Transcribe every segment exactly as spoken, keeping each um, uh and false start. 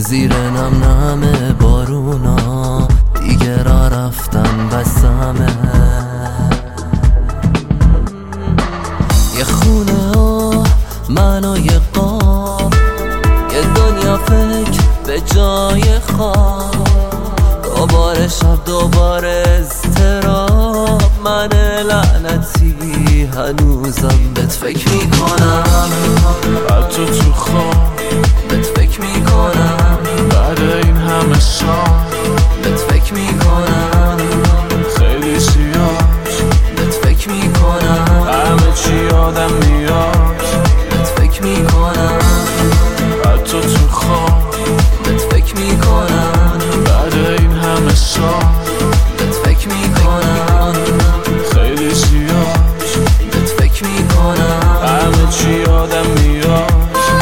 زیر نم نم بارونا دیگه را رفتن بسمه. یه خونه و من و یه قاب، یه دنیا فکر به جای خواب، دوباره شب دوباره اضطراب. من لعنتی هنوزم بهت فکر میکنم، حتی تو خواب بهت فکر میکنم، بعد این همه سال بهت فکر میکنم، خیلی زیاد بهت فکر میکنم، همه چی یادم میاد، بهت فکر میکنم، حتی تو خواب بهت فکر میکنم، بعد این همه سال بهت فکر میکنم، خیلی زیاد بهت فکر میکنم، همه چی یادم میاد.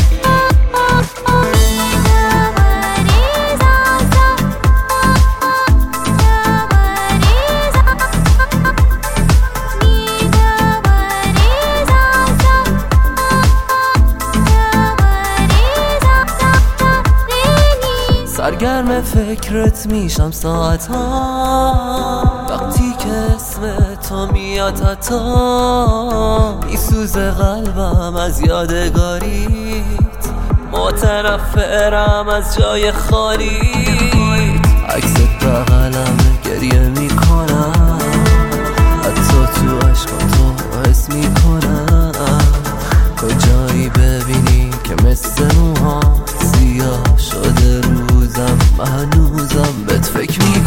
سرگرم فکرت میشم ساعت ها، وقتی که اسم تو میاد حتی میسوزه قلبم از یادگاریت، متنفرم از جای خالیت. عکست بغلم گریه میکنم، حتی تو عشقم تو حس میکنم. کجایی ببینی که مثل موها سیاه شده روزم، هنوزم بهت فکر میکنم.